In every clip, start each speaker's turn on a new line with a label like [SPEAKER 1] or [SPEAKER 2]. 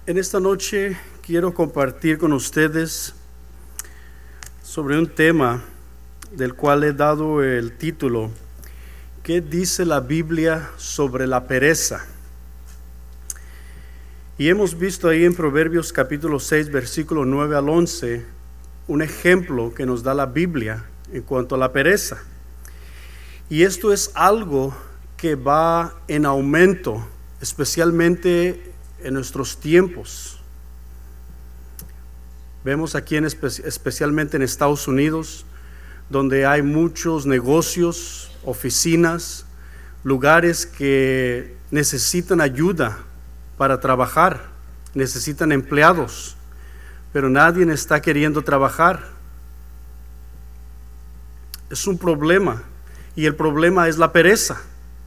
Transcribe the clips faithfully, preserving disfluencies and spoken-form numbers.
[SPEAKER 1] En esta noche quiero compartir con ustedes sobre un tema del cual he dado el título: ¿qué dice la Biblia sobre la pereza? Y hemos visto ahí en Proverbios capítulo seis, versículo nueve al once, un ejemplo que nos da la Biblia en cuanto a la pereza. Y esto es algo que va en aumento, especialmente en nuestros tiempos. Vemos aquí en espe- especialmente en Estados Unidos, donde hay muchos negocios, oficinas, lugares que necesitan ayuda para trabajar, necesitan empleados, pero nadie está queriendo trabajar. Es un problema, y el problema es la pereza.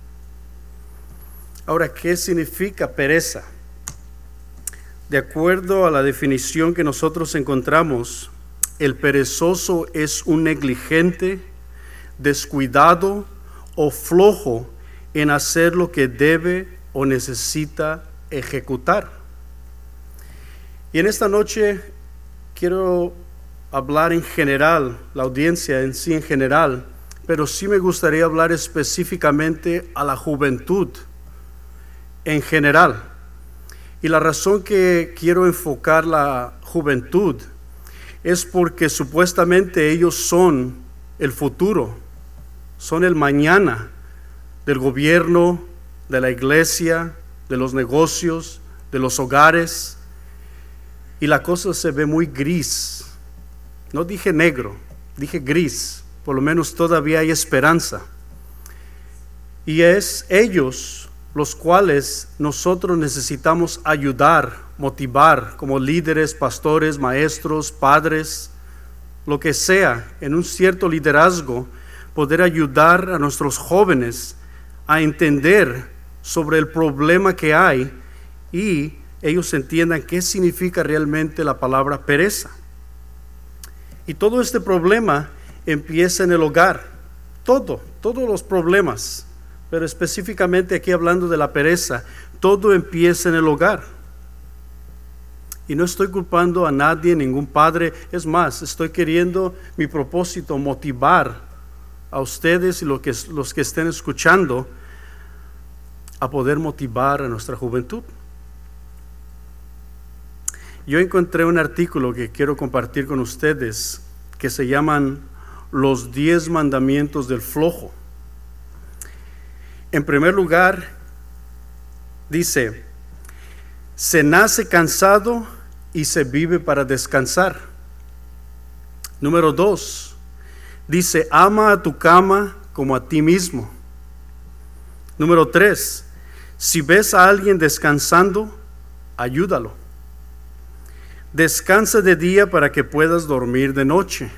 [SPEAKER 1] Ahora, ¿qué significa pereza? De acuerdo a la definición que nosotros encontramos, el perezoso es un negligente, descuidado o flojo en hacer lo que debe o necesita ejecutar. Y en esta noche quiero hablar en general, la audiencia en sí en general, pero sí me gustaría hablar específicamente a la juventud en general. Y la razón que quiero enfocar la juventud es porque supuestamente ellos son el futuro, son el mañana del gobierno, de la iglesia, de los negocios, de los hogares, y la cosa se ve muy gris. No dije negro, dije gris. Por lo menos todavía hay esperanza. Y es ellos los cuales nosotros necesitamos ayudar, motivar como líderes, pastores, maestros, padres, lo que sea, en un cierto liderazgo, poder ayudar a nuestros jóvenes a entender sobre el problema que hay y ellos entiendan qué significa realmente la palabra pereza. Y todo este problema empieza en el hogar, todo, todos los problemas. Pero específicamente aquí hablando de la pereza, todo empieza en el hogar. Y no estoy culpando a nadie, ningún padre. Es más, estoy queriendo, mi propósito, motivar a ustedes y los que, los que estén escuchando a poder motivar a nuestra juventud. Yo encontré un artículo que quiero compartir con ustedes que se llaman Los diez mandamientos del flojo. En primer lugar, dice: se nace cansado y se vive para descansar. Número dos, dice: ama a tu cama como a ti mismo. Número tres, si ves a alguien descansando, ayúdalo. Descansa de día para que puedas dormir de noche.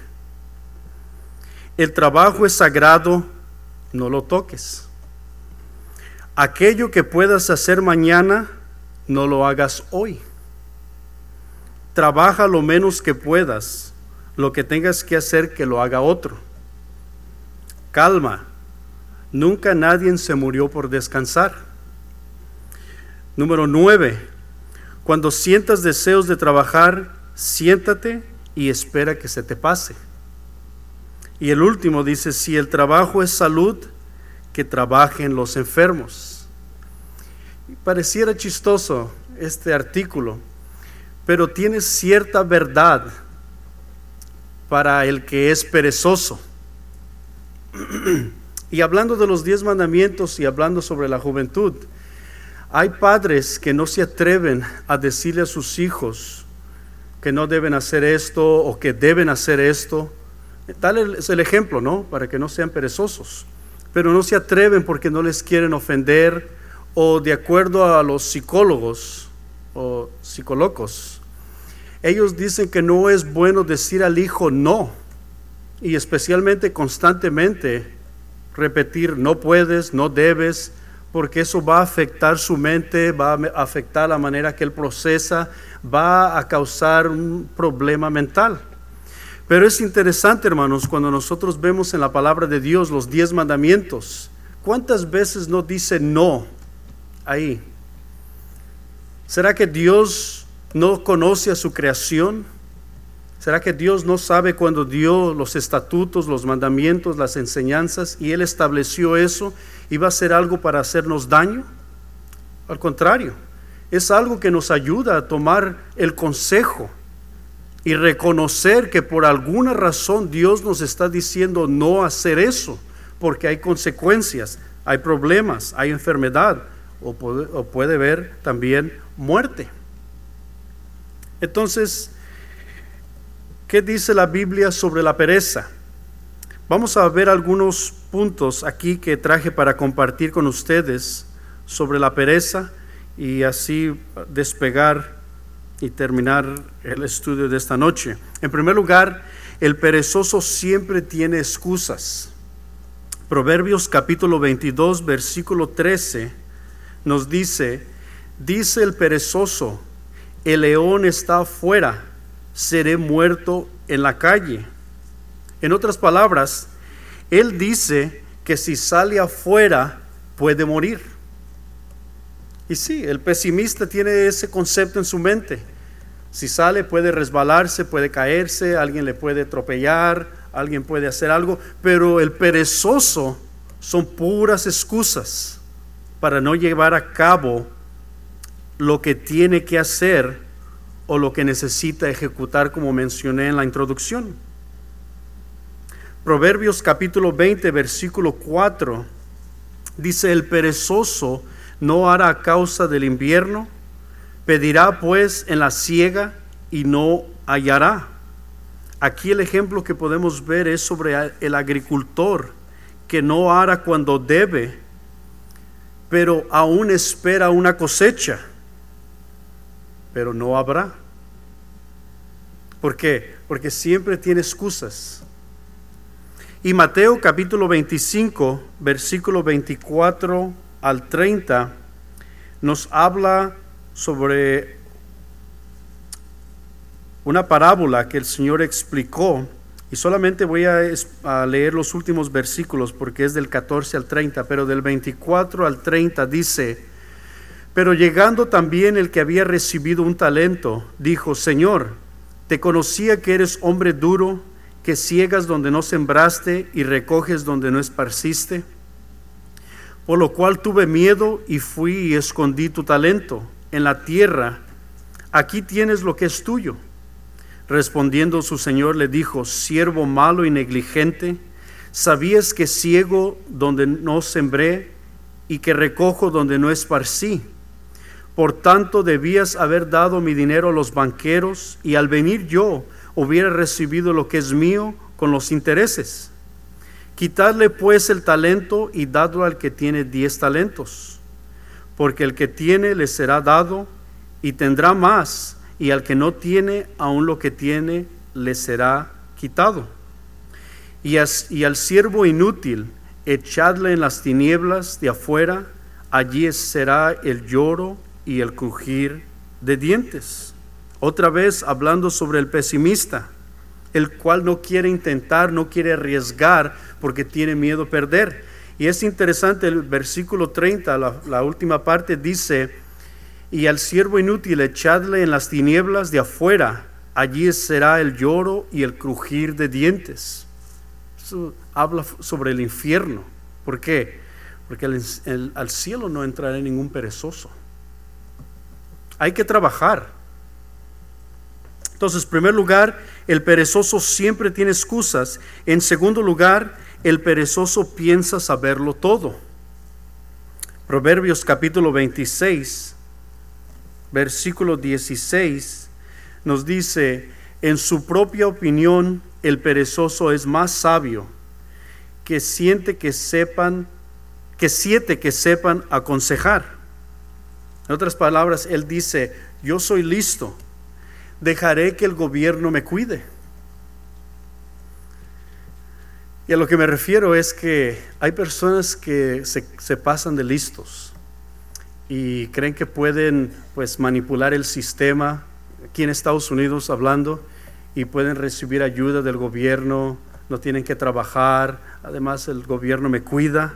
[SPEAKER 1] El trabajo es sagrado, no lo toques. Aquello que puedas hacer mañana, no lo hagas hoy. Trabaja lo menos que puedas, lo que tengas que hacer que lo haga otro. Calma, nunca nadie se murió por descansar. Número nueve, cuando sientas deseos de trabajar, siéntate y espera que se te pase. Y el último dice: si el trabajo es salud, que trabajen los enfermos. Pareciera chistoso este artículo, pero tiene cierta verdad para el que es perezoso. Y hablando de los diez mandamientos y hablando sobre la juventud, hay padres que no se atreven a decirle a sus hijos que no deben hacer esto o que deben hacer esto. Tal es el ejemplo, ¿no? Para que no sean perezosos. Pero no se atreven porque no les quieren ofender, o de acuerdo a los psicólogos o psicólogos, ellos dicen que no es bueno decir al hijo no, y especialmente constantemente repetir no puedes, no debes, porque eso va a afectar su mente, va a afectar la manera que él procesa, va a causar un problema mental. Pero es interesante, hermanos, cuando nosotros vemos en la palabra de Dios los diez mandamientos, ¿cuántas veces no dice no ahí? ¿Será que Dios ¿No conoce a su creación? ¿Será que Dios no sabe cuando dio los estatutos, los mandamientos, las enseñanzas y Él estableció eso? ¿Iba a ser algo para hacernos daño? Al contrario, es algo que nos ayuda a tomar el consejo y reconocer que por alguna razón Dios nos está diciendo no hacer eso, porque hay consecuencias, hay problemas, hay enfermedad o puede, o puede haber también muerte. Entonces, ¿qué dice la Biblia sobre la pereza? Vamos a ver algunos puntos aquí que traje para compartir con ustedes sobre la pereza y así despegar y terminar el estudio de esta noche. En primer lugar, el perezoso siempre tiene excusas. Proverbios capítulo veintidós, versículo trece nos dice, dice el perezoso, el león está afuera, seré muerto en la calle. En otras palabras, él dice que si sale afuera puede morir. Y sí, el pesimista tiene ese concepto en su mente. Si sale puede resbalarse, puede caerse, alguien le puede atropellar, alguien puede hacer algo, pero el perezoso son puras excusas para no llevar a cabo lo que tiene que hacer o lo que necesita ejecutar, como mencioné en la introducción. Proverbios capítulo veinte, versículo cuatro, dice, el perezoso no hará a causa del invierno, pedirá pues en la siega y no hallará. Aquí el ejemplo que podemos ver es sobre el agricultor que no ara cuando debe, pero aún espera una cosecha, pero no habrá. ¿Por qué? Porque siempre tiene excusas. Y Mateo capítulo veinticinco, versículo veinticuatro al treinta, nos habla sobre una parábola que el Señor explicó, y solamente voy a, a leer los últimos versículos porque es del catorce al treinta, pero del veinticuatro al treinta dice, pero llegando también el que había recibido un talento, dijo, Señor, te conocía que eres hombre duro, que ciegas donde no sembraste y recoges donde no esparciste, por lo cual tuve miedo y fui y escondí tu talento en la tierra, aquí tienes lo que es tuyo. Respondiendo su señor le dijo, siervo malo y negligente, ¿sabías que ciego donde no sembré y que recojo donde no esparcí? Por tanto debías haber dado mi dinero a los banqueros y al venir yo hubiera recibido lo que es mío con los intereses. Quitadle pues el talento y dadlo al que tiene diez talentos, porque el que tiene le será dado y tendrá más, y al que no tiene, aun lo que tiene le será quitado. Y, as, y al siervo inútil, echadle en las tinieblas de afuera, allí será el lloro y el crujir de dientes. Otra vez hablando sobre el pesimista, el cual no quiere intentar, no quiere arriesgar porque tiene miedo a perder. Y es interesante, el versículo treinta, la, la última parte dice, y al siervo inútil echadle en las tinieblas de afuera, allí será el lloro y el crujir de dientes. Eso habla sobre el infierno. ¿Por qué? Porque el, el, al cielo no entrará ningún perezoso. Hay que trabajar. Entonces, en primer lugar, el perezoso siempre tiene excusas. En segundo lugar, el perezoso piensa saberlo todo. Proverbios capítulo veintiséis, versículo dieciséis, nos dice, en su propia opinión, el perezoso es más sabio que siente que sepan, que siete que sepan aconsejar. En otras palabras, él dice, yo soy listo, dejaré que el gobierno me cuide. Y a lo que me refiero es que hay personas que se, se pasan de listos y creen que pueden pues manipular el sistema aquí en Estados Unidos hablando, y pueden recibir ayuda del gobierno, no tienen que trabajar, además el gobierno me cuida.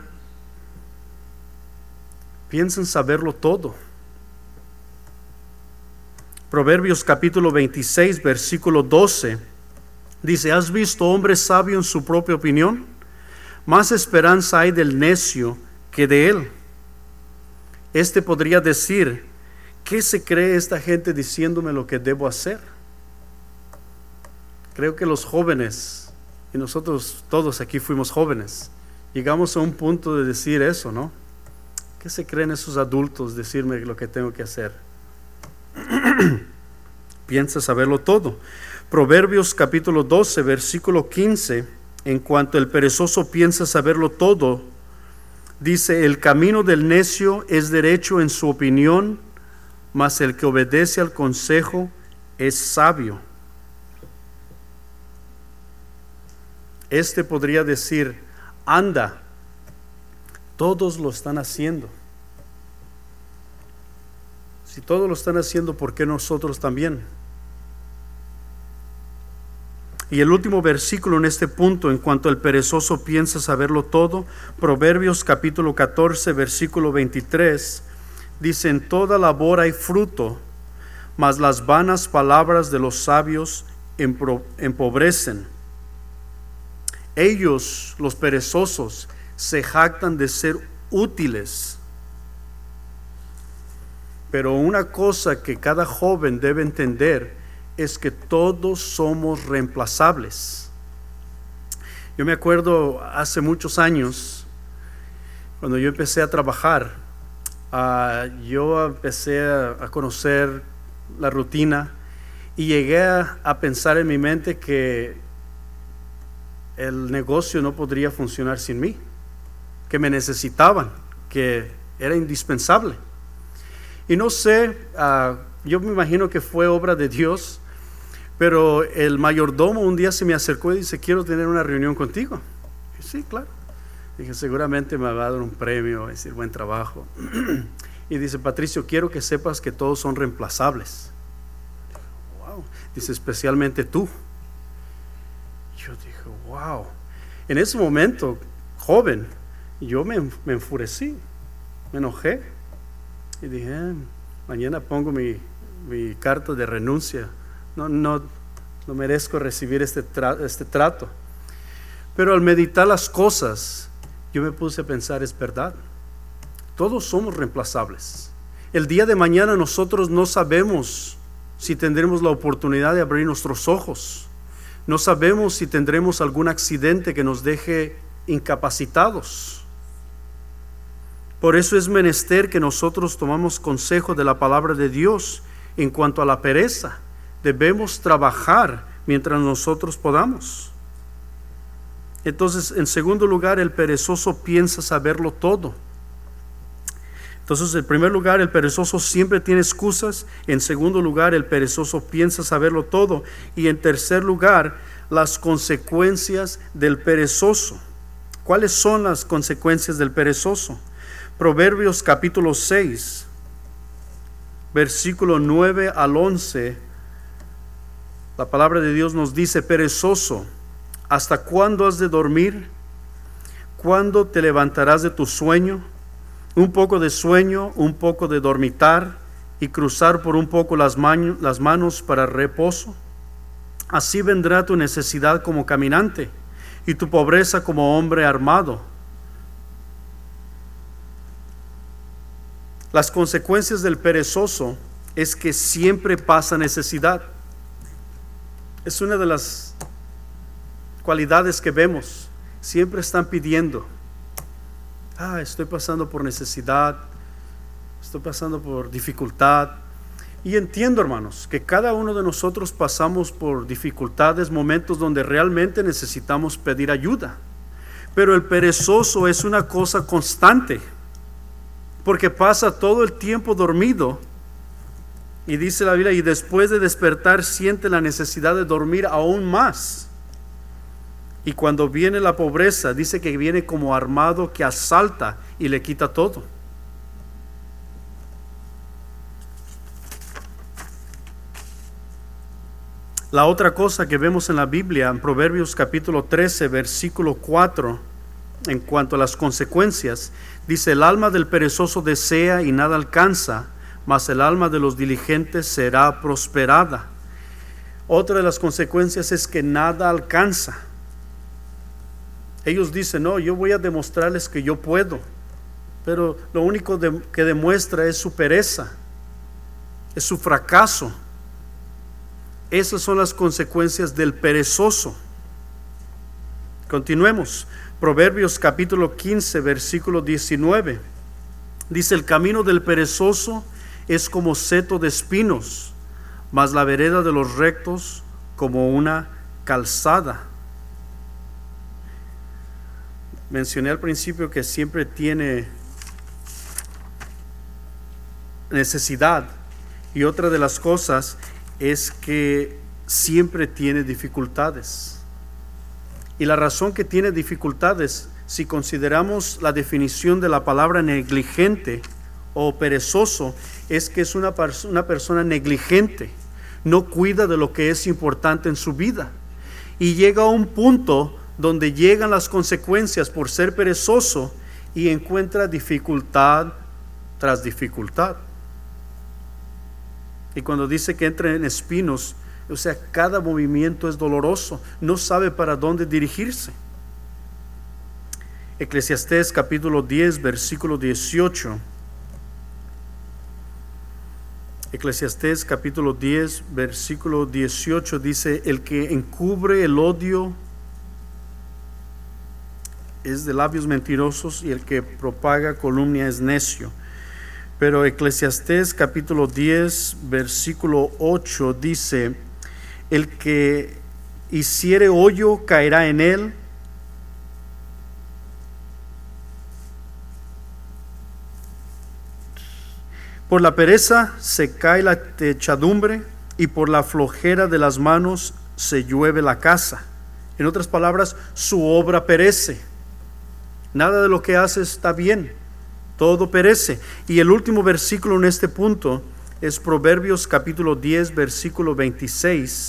[SPEAKER 1] Piensan saberlo todo. Proverbios capítulo veintiséis, versículo doce, dice: ¿has visto hombre sabio en su propia opinión? Más esperanza hay del necio que de él. Este podría decir: ¿qué se cree esta gente diciéndome lo que debo hacer? Creo que los jóvenes, y nosotros todos aquí fuimos jóvenes, llegamos a un punto de decir eso, ¿no? ¿Qué se creen esos adultos decirme lo que tengo que hacer? Piensa saberlo todo. Proverbios capítulo doce, versículo quince, en cuanto el perezoso piensa saberlo todo, dice: el camino del necio es derecho en su opinión, mas el que obedece al consejo es sabio. Este podría decir: anda, todos lo están haciendo. Si todos lo están haciendo, ¿por qué nosotros también? Y el último versículo en este punto, en cuanto el perezoso piensa saberlo todo, Proverbios capítulo catorce, versículo veintitrés, dice: en toda labor hay fruto, mas las vanas palabras de los sabios empobrecen. Ellos, los perezosos, se jactan de ser útiles. Pero una cosa que cada joven debe entender es que todos somos reemplazables. Yo me acuerdo hace muchos años, cuando yo empecé a trabajar, uh, yo empecé a, a conocer la rutina y llegué a, a pensar en mi mente que el negocio no podría funcionar sin mí, que me necesitaban, que era indispensable. Y no sé, uh, yo me imagino que fue obra de Dios, pero el mayordomo un día se me acercó y dice: quiero tener una reunión contigo. Y sí, claro. Dije: seguramente me va a dar un premio, va a decir buen trabajo. Y dice: Patricio, quiero que sepas que todos son reemplazables. Wow. Dice: especialmente tú. Yo dije: wow. En ese momento, joven, yo me, me enfurecí, me enojé y dije: eh, mañana pongo mi, mi carta de renuncia. No, no, no merezco recibir este, tra- este trato. Pero al meditar las cosas, yo me puse a pensar: es verdad, todos somos reemplazables. El día de mañana nosotros no sabemos si tendremos la oportunidad de abrir nuestros ojos. No sabemos si tendremos algún accidente que nos deje incapacitados. Por eso es menester que nosotros tomamos consejo de la palabra de Dios en cuanto a la pereza. Debemos trabajar mientras nosotros podamos. Entonces, en segundo lugar, el perezoso piensa saberlo todo. Entonces, en primer lugar, el perezoso siempre tiene excusas. En segundo lugar, el perezoso piensa saberlo todo. Y en tercer lugar, las consecuencias del perezoso. ¿Cuáles son las consecuencias del perezoso? Proverbios capítulo seis, versículo nueve al once. La palabra de Dios nos dice: perezoso, ¿hasta cuándo has de dormir? ¿Cuándo te levantarás de tu sueño? Un poco de sueño, un poco de dormitar, y cruzar por un poco las, man- las manos para reposo. Así vendrá tu necesidad como caminante, y tu pobreza como hombre armado. Las consecuencias del perezoso es que siempre pasa necesidad. Es una de las cualidades que vemos. Siempre están pidiendo: ah, estoy pasando por necesidad, estoy pasando por dificultad. Y entiendo, hermanos, que cada uno de nosotros pasamos por dificultades, momentos donde realmente necesitamos pedir ayuda. Pero el perezoso es una cosa constante, porque pasa todo el tiempo dormido. Y dice la Biblia: y después de despertar siente la necesidad de dormir aún más. Y cuando viene la pobreza, dice que viene como armado que asalta y le quita todo. La otra cosa que vemos en la Biblia, en Proverbios capítulo trece, versículo cuatro, en cuanto a las consecuencias, dice: el alma del perezoso desea y nada alcanza, mas el alma de los diligentes será prosperada. Otra de las consecuencias es que nada alcanza. Ellos dicen, no, yo voy a demostrarles que yo puedo, pero lo único de, que demuestra es su pereza, es su fracaso. Esas son las consecuencias del perezoso. Continuemos. Proverbios capítulo quince, versículo diecinueve. Dice, el camino del perezoso es como seto de espinos, mas la vereda de los rectos como una calzada. Mencioné al principio que siempre tiene necesidad, y otra de las cosas es que siempre tiene dificultades. Y la razón que tiene dificultades, si consideramos la definición de la palabra negligente o perezoso, es que es una, una persona negligente, no cuida de lo que es importante en su vida, y llega a un punto donde llegan las consecuencias por ser perezoso y encuentra dificultad tras dificultad. Y cuando dice que entra en espinos, o sea, cada movimiento es doloroso, no sabe para dónde dirigirse. Eclesiastés capítulo diez, versículo dieciocho. Eclesiastés capítulo diez, versículo dieciocho dice, el que encubre el odio es de labios mentirosos, y el que propaga calumnia es necio. Pero Eclesiastés capítulo diez, versículo ocho dice, el que hiciere hoyo caerá en él, por la pereza se cae la techadumbre, y por la flojera de las manos se llueve la casa. En otras palabras, su obra perece. Nada de lo que hace está bien, todo perece. Y el último versículo en este punto es Proverbios capítulo diez, versículo veintiséis.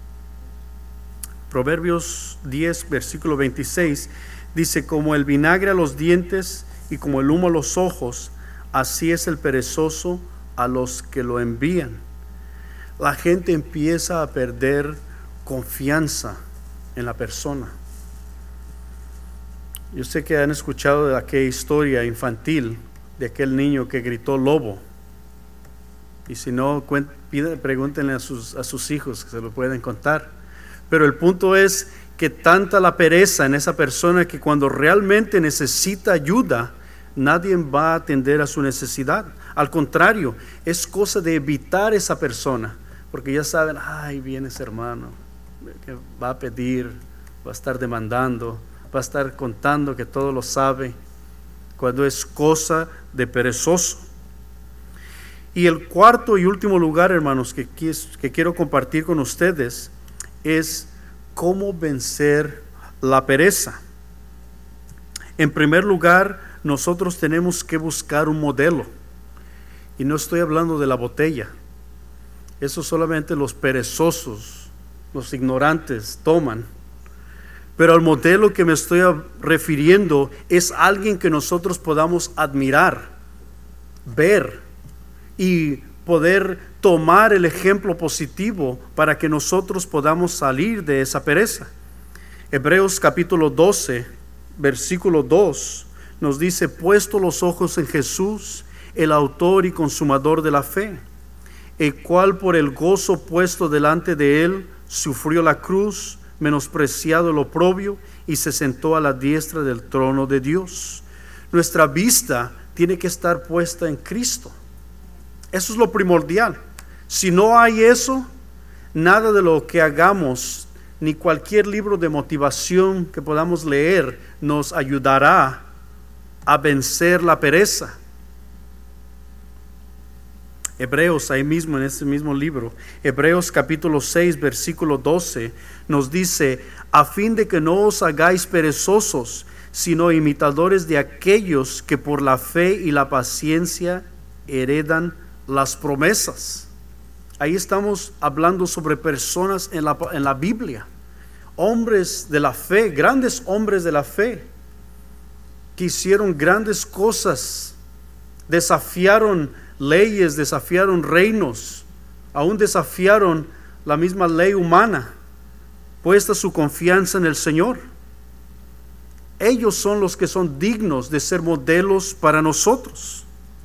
[SPEAKER 1] Proverbios diez, versículo veintiséis dice, como el vinagre a los dientes y como el humo a los ojos, así es el perezoso a los que lo envían. La gente empieza a perder confianza en la persona. Yo sé que han escuchado de aquella historia infantil de aquel niño que gritó lobo. Y si no, pregúntenle a sus, a sus hijos que se lo pueden contar. Pero el punto es que tanta la pereza en esa persona que cuando realmente necesita ayuda, nadie va a atender a su necesidad. Al contrario, es cosa de evitar esa persona, porque ya saben, ay, viene ese hermano que va a pedir, va a estar demandando, va a estar contando que todo lo sabe, cuando es cosa de perezoso. Y el cuarto y último lugar, hermanos, que, que quiero compartir con ustedes es cómo vencer la pereza. En primer lugar, nosotros tenemos que buscar un modelo, y no estoy hablando de la botella. Eso solamente los perezosos, los ignorantes toman. Pero el modelo que me estoy refiriendo es alguien que nosotros podamos admirar, ver y poder tomar el ejemplo positivo para que nosotros podamos salir de esa pereza. Hebreos capítulo doce, versículo dos nos dice, puesto los ojos en Jesús, el autor y consumador de la fe, el cual por el gozo puesto delante de él sufrió la cruz, menospreciado el oprobio, y se sentó a la diestra del trono de Dios. Nuestra vista tiene que estar puesta en Cristo. Eso es lo primordial. Si no hay eso, nada de lo que hagamos, ni cualquier libro de motivación que podamos leer, nos ayudará a vencer la pereza. Hebreos, ahí mismo en ese mismo libro, Hebreos capítulo seis, versículo doce, nos dice, a fin de que no os hagáis perezosos, sino imitadores de aquellos que por la fe y la paciencia heredan las promesas. Ahí estamos hablando sobre personas en la, en la Biblia, hombres de la fe, grandes hombres de la fe, que hicieron grandes cosas, desafiaron leyes, desafiaron reinos, aún desafiaron la misma ley humana, puesta su confianza en el Señor. Ellos son los que son dignos de ser modelos para nosotros.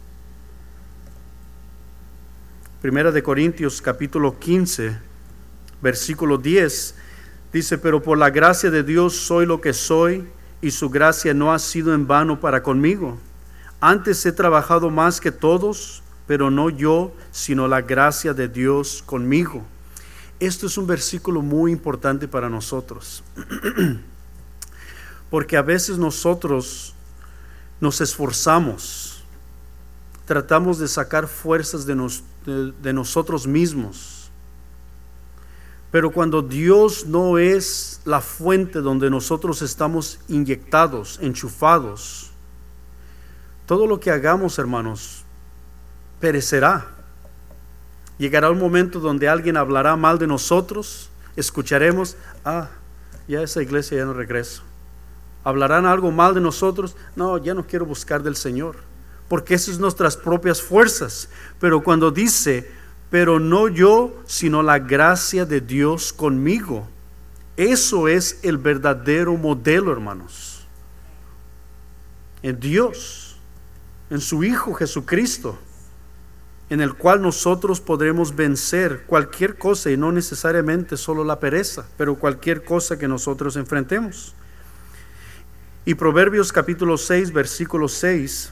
[SPEAKER 1] Primera de Corintios capítulo quince, versículo diez, dice: pero por la gracia de Dios soy lo que soy, y su gracia no ha sido en vano para conmigo. Antes he trabajado más que todos, pero no yo, sino la gracia de Dios conmigo. Esto es un versículo muy importante para nosotros, porque a veces nosotros nos esforzamos, tratamos de sacar fuerzas de, nos, de, de nosotros mismos, pero cuando Dios no es la fuente donde nosotros estamos inyectados, enchufados, todo lo que hagamos, hermanos, perecerá. Llegará un momento donde alguien hablará mal de nosotros, escucharemos: ah, ya esa iglesia ya no regreso. Hablarán algo mal de nosotros: no, ya no quiero buscar del Señor, porque esas son nuestras propias fuerzas. Pero cuando dice: pero no yo, sino la gracia de Dios conmigo, eso es el verdadero modelo, hermanos. En Dios, en su Hijo Jesucristo, en el cual nosotros podremos vencer cualquier cosa, y no necesariamente solo la pereza, pero cualquier cosa que nosotros enfrentemos. Y Proverbios capítulo seis, versículo seis,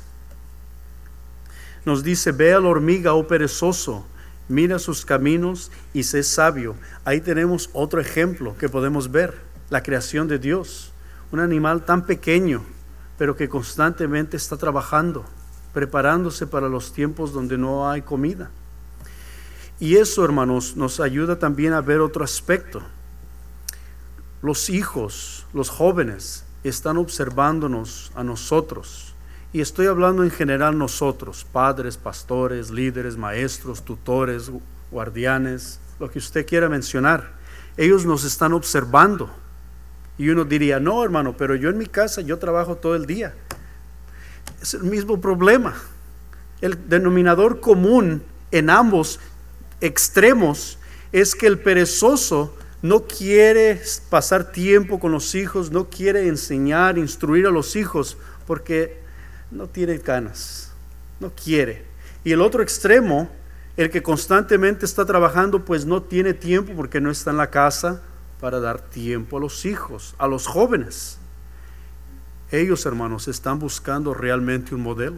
[SPEAKER 1] nos dice: ve a la hormiga, oh perezoso, mira sus caminos y sé sabio. Ahí tenemos otro ejemplo que podemos ver, la creación de Dios. Un animal tan pequeño, pero que constantemente está trabajando, preparándose para los tiempos donde no hay comida. Y eso, hermanos, nos ayuda también a ver otro aspecto. Los hijos, los jóvenes, están observándonos a nosotros. Y estoy hablando en general nosotros, padres, pastores, líderes, maestros, tutores, guardianes, lo que usted quiera mencionar. Ellos nos están observando. Y uno diría: no, hermano, pero yo en mi casa, yo trabajo todo el día. Es el mismo problema. El denominador común en ambos extremos es que el perezoso no quiere pasar tiempo con los hijos, no quiere enseñar, instruir a los hijos, porque no tiene ganas, no quiere. Y el otro extremo, el que constantemente está trabajando, pues no tiene tiempo porque no está en la casa para dar tiempo a los hijos, a los jóvenes. Ellos, hermanos, están buscando realmente un modelo.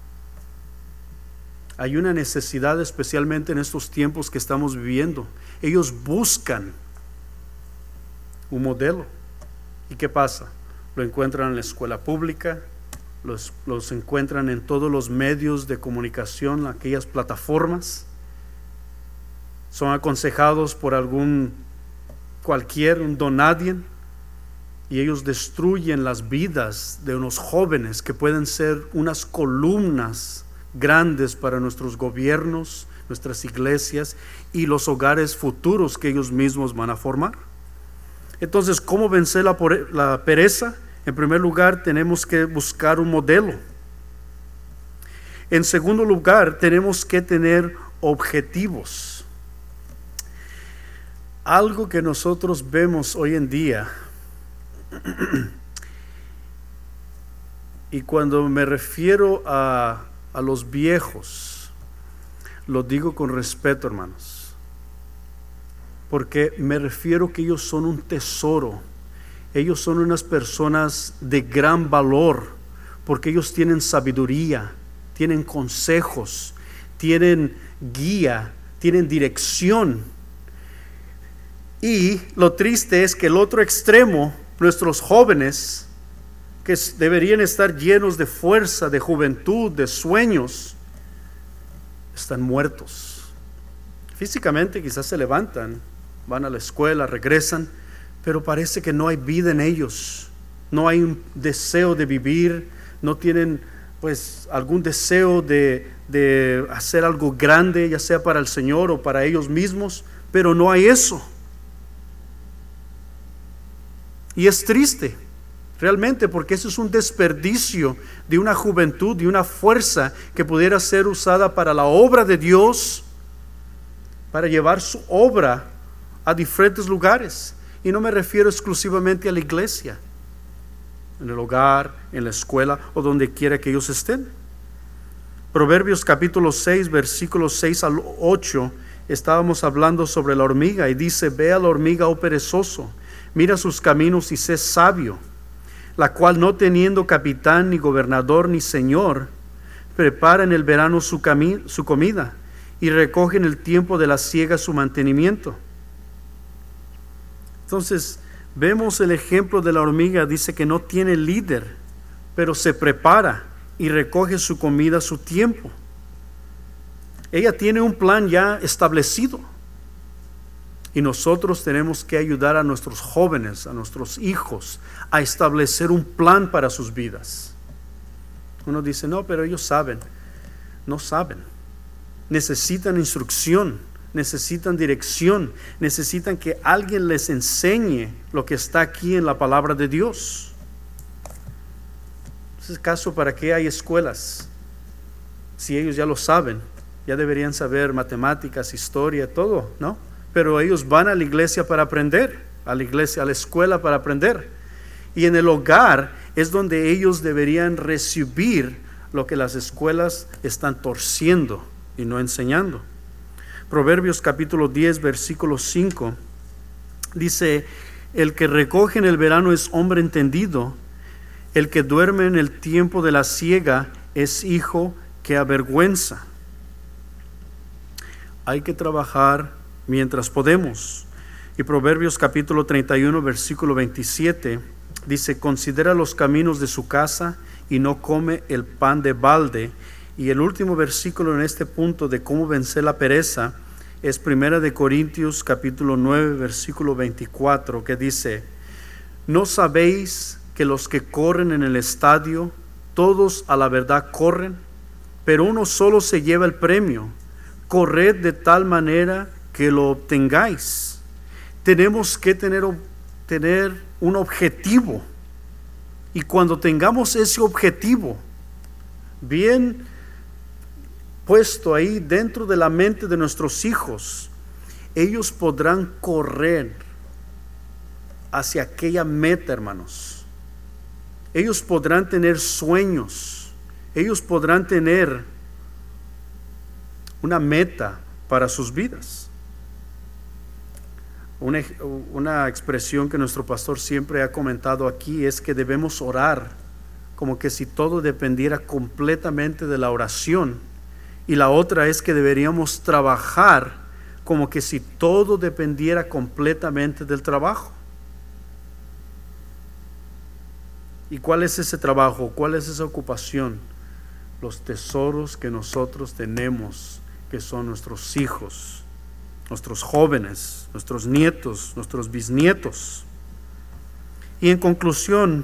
[SPEAKER 1] Hay una necesidad, especialmente en estos tiempos que estamos viviendo. Ellos buscan un modelo. ¿Y qué pasa? Lo encuentran en la escuela pública, los, los encuentran en todos los medios de comunicación, aquellas plataformas. Son aconsejados por algún cualquier, un don nadie. Y ellos destruyen las vidas de unos jóvenes que pueden ser unas columnas grandes para nuestros gobiernos, nuestras iglesias y los hogares futuros que ellos mismos van a formar. Entonces, ¿cómo vencer la, la pereza? En primer lugar, tenemos que buscar un modelo. En segundo lugar, tenemos que tener objetivos. Algo que nosotros vemos hoy en día, y cuando me refiero a, a los viejos, lo digo con respeto, hermanos, porque me refiero que ellos son un tesoro. Ellos son unas personas de gran valor, porque ellos tienen sabiduría, tienen consejos, tienen guía, tienen dirección. Y lo triste es que el otro extremo, nuestros jóvenes, que deberían estar llenos de fuerza, de juventud, de sueños, están muertos. Físicamente quizás se levantan, van a la escuela, regresan, pero parece que no hay vida en ellos. No hay un deseo de vivir, no tienen pues algún deseo de, de hacer algo grande, ya sea para el Señor o para ellos mismos, pero no hay eso. Y es triste, realmente, porque eso es un desperdicio de una juventud, de una fuerza que pudiera ser usada para la obra de Dios, para llevar su obra a diferentes lugares. Y no me refiero exclusivamente a la iglesia, en el hogar, en la escuela o donde quiera que ellos estén. Proverbios capítulo seis, versículos seis al ocho, estábamos hablando sobre la hormiga y dice: ve a la hormiga, oh perezoso, mira sus caminos y sé sabio, la cual no teniendo capitán, ni gobernador, ni señor, prepara en el verano su, cami- su comida y recoge en el tiempo de la siega su mantenimiento. Entonces, vemos el ejemplo de la hormiga. Dice que no tiene líder, pero se prepara y recoge su comida a su tiempo. Ella tiene un plan ya establecido. Y nosotros tenemos que ayudar a nuestros jóvenes, a nuestros hijos, a establecer un plan para sus vidas. Uno dice: no, pero ellos saben. No saben. Necesitan instrucción. Necesitan dirección, necesitan que alguien les enseñe lo que está aquí en la palabra de Dios. En ese caso, ¿para qué hay escuelas? Si ellos ya lo saben, ya deberían saber matemáticas, historia, todo, ¿no? Pero ellos van a la iglesia para aprender, a la iglesia, a la escuela para aprender. Y en el hogar es donde ellos deberían recibir lo que las escuelas están torciendo y no enseñando. Proverbios capítulo diez, versículo cinco, dice: el que recoge en el verano es hombre entendido, el que duerme en el tiempo de la siega es hijo que avergüenza. Hay que trabajar mientras podemos. Y Proverbios capítulo treinta y uno, versículo veintisiete, dice: considera los caminos de su casa y no come el pan de balde. Y el último versículo en este punto de cómo vencer la pereza es Primera de Corintios capítulo nueve, versículo veinticuatro, que dice: ¿no sabéis que los que corren en el estadio, todos a la verdad corren, pero uno solo se lleva el premio? Corred de tal manera que lo obtengáis. Tenemos que tener, tener un objetivo, y cuando tengamos ese objetivo bien puesto ahí dentro de la mente de nuestros hijos, ellos podrán correr hacia aquella meta, hermanos. Ellos podrán tener sueños, ellos podrán tener una meta para sus vidas. Una, una expresión que nuestro pastor siempre ha comentado aquí es que debemos orar como que si todo dependiera completamente de la oración. Y la otra es que deberíamos trabajar como que si todo dependiera completamente del trabajo. ¿Y cuál es ese trabajo? ¿Cuál es esa ocupación? Los tesoros que nosotros tenemos, que son nuestros hijos, nuestros jóvenes, nuestros nietos, nuestros bisnietos. Y en conclusión,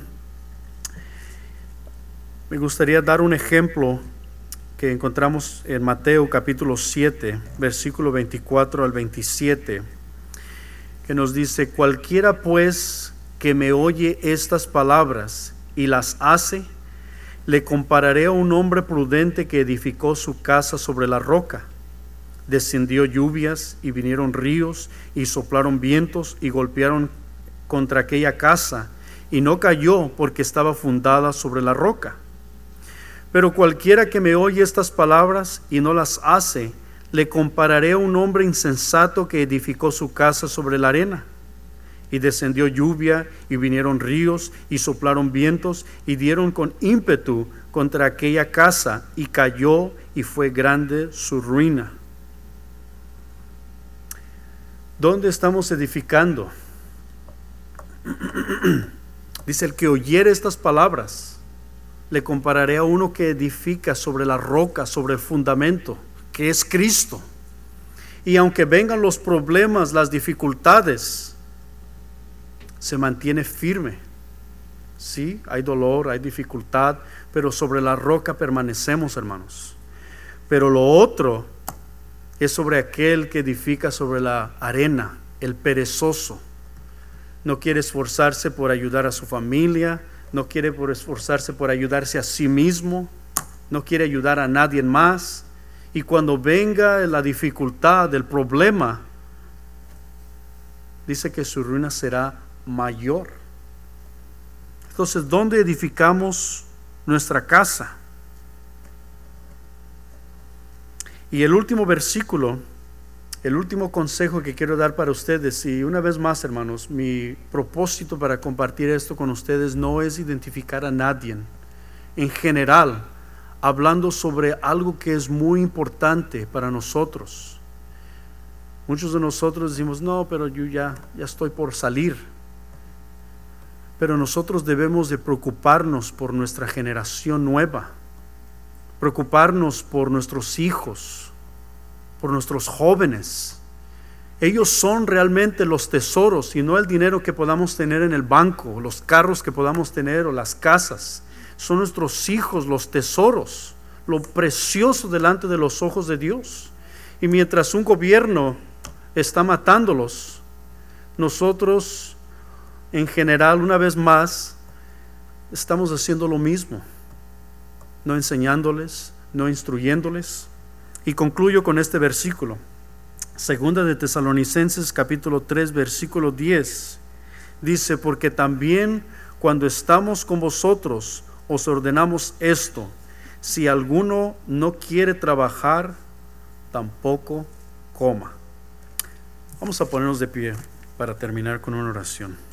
[SPEAKER 1] me gustaría dar un ejemplo que encontramos en Mateo capítulo siete, versículo veinticuatro al veintisiete, que nos dice: cualquiera pues que me oye estas palabras y las hace, le compararé a un hombre prudente que edificó su casa sobre la roca. Descendió lluvias y vinieron ríos y soplaron vientos y golpearon contra aquella casa, y no cayó porque estaba fundada sobre la roca. Pero cualquiera que me oye estas palabras y no las hace, le compararé a un hombre insensato que edificó su casa sobre la arena. Y descendió lluvia y vinieron ríos y soplaron vientos y dieron con ímpetu contra aquella casa, y cayó y fue grande su ruina. ¿Dónde estamos edificando? Dice: el que oyere estas palabras, le compararé a uno que edifica sobre la roca, sobre el fundamento, que es Cristo. Y aunque vengan los problemas, las dificultades, se mantiene firme. Sí, hay dolor, hay dificultad, pero sobre la roca permanecemos, hermanos. Pero lo otro es sobre aquel que edifica sobre la arena, el perezoso. No quiere esforzarse por ayudar a su familia, no quiere por esforzarse por ayudarse a sí mismo, no quiere ayudar a nadie más. Y cuando venga la dificultad, el problema, dice que su ruina será mayor. Entonces, ¿dónde edificamos nuestra casa? Y el último versículo, el último consejo que quiero dar para ustedes, y una vez más, hermanos, mi propósito para compartir esto con ustedes no es identificar a nadie. En general, hablando sobre algo que es muy importante para nosotros. Muchos de nosotros decimos, no, pero yo ya, ya estoy por salir. Pero nosotros debemos de preocuparnos por nuestra generación nueva, preocuparnos por nuestros hijos, por nuestros jóvenes. Ellos son realmente los tesoros y no el dinero que podamos tener en el banco, los carros que podamos tener o las casas. Son nuestros hijos los tesoros, lo precioso delante de los ojos de Dios. Y mientras un gobierno está matándolos, nosotros en general, una vez más, estamos haciendo lo mismo, no enseñándoles, no instruyéndoles. Y concluyo con este versículo, Segunda de Tesalonicenses capítulo tres, versículo diez, dice: porque también cuando estamos con vosotros os ordenamos esto, si alguno no quiere trabajar, tampoco coma. Vamos a ponernos de pie para terminar con una oración.